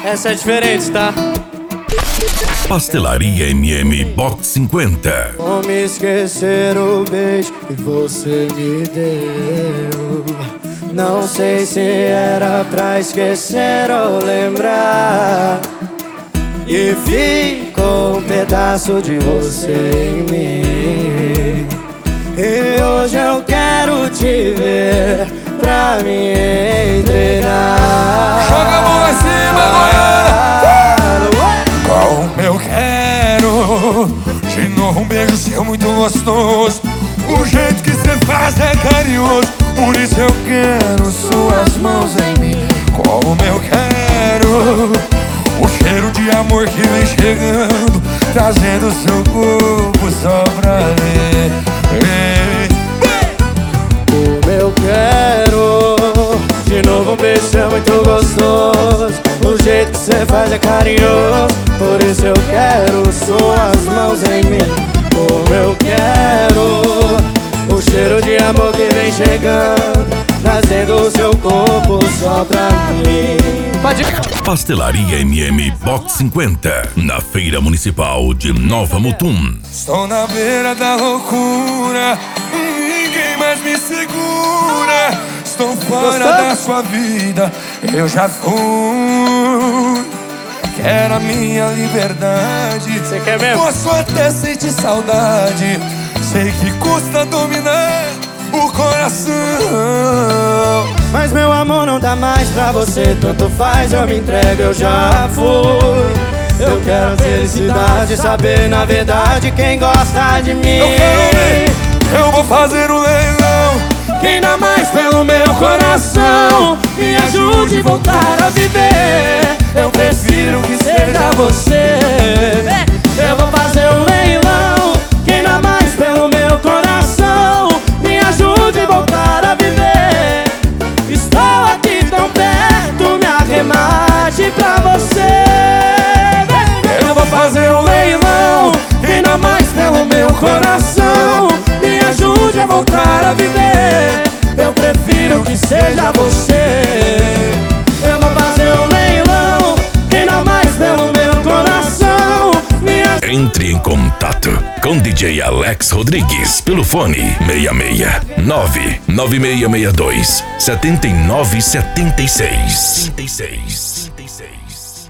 Essa é diferente, tá? Pastelaria MM Box 50. Como esquecer o beijo que você me deu? Não sei se era pra esquecer ou lembrar. E ficou um pedaço de você em mim. E hoje eu quero te ver pra me entregar. Joga a mão lá em cima, Goiânia! Como eu quero de novo um beijo seu muito gostoso. O jeito que cê faz é carinhoso. Por isso eu quero suas mãos em mim. Como eu quero o cheiro de amor que vem chegando, trazendo seu corpo só pra ler. Como eu quero de novo um beijo seu muito gostoso. O jeito que cê faz é carinhoso. Por isso eu quero suas mãos em mim. Como eu quero o cheiro de amor que vem chegando, trazendo o seu corpo só pra mim. Pastelaria MM Box 50. Na Feira Municipal de Nova Mutum. Estou na beira da loucura, ninguém mais me segura. Estou fora da sua vida, eu já fui. Quero a minha liberdade. Você quer mesmo? Posso até sentir saudade. Sei que custa dominar o coração. Mas meu amor não dá mais pra você. Tanto faz, eu me entrego, eu já fui. Eu quero a felicidade, saber na verdade quem gosta de mim. Eu quero ver, eu vou fazer um leilão. Quem dá mais pelo meu coração, me ajude a voltar a viver. Eu prefiro que seja você. Eu vou fazer um leilão. Quem dá mais pelo meu coração, me ajude a voltar a viver. Estou aqui tão perto, me arremate pra você. Eu vou fazer um leilão. Quem dá mais pelo meu coração, me ajude a voltar a viver. Eu prefiro que seja você. Eu vou fazer um leilão. Quem dá mais pelo meu coração, me ajude. Entre em contato com DJ Alex Rodrigues pelo fone 66 99662 7976.